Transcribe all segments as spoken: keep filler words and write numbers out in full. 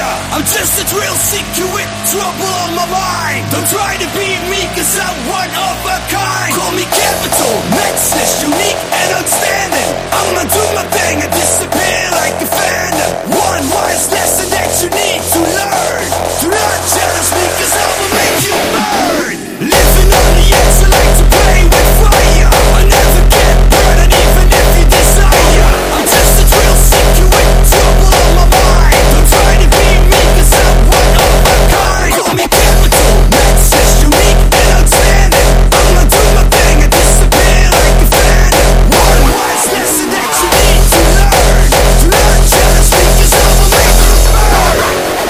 fire. I'm just a thrill seeker with trouble on my mind. Don't try to be me, cause I'm one of a kind. Call me capital, matchless, unique and outstanding. I'ma do my thing and disappear like a phantom. One wise lesson that you need to learn. Do not challenge me, cause I will make you burn. Living on the edge, I like to play with fire. I never get burned, and even if you desire, I'm just a thrill seeker with trouble on my mind. Don't try to be me, cause I'm one of a kind. Call me capital, matchless, unique and outstanding. I'ma do my thing and disappear like a phantom. One wise lesson that you need to learn. Do not challenge me, cause I will make you burn.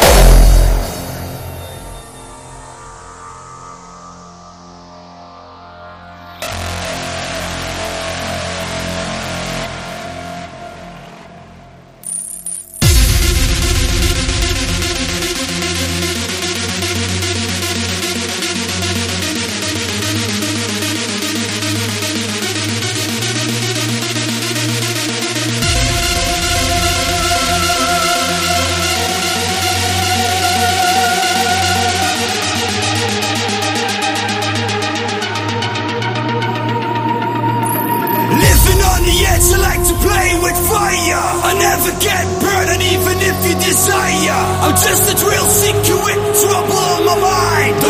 I like to play with fire. I never get burned, and even if you desire, I'm just a thrill seeker with trouble on my mind.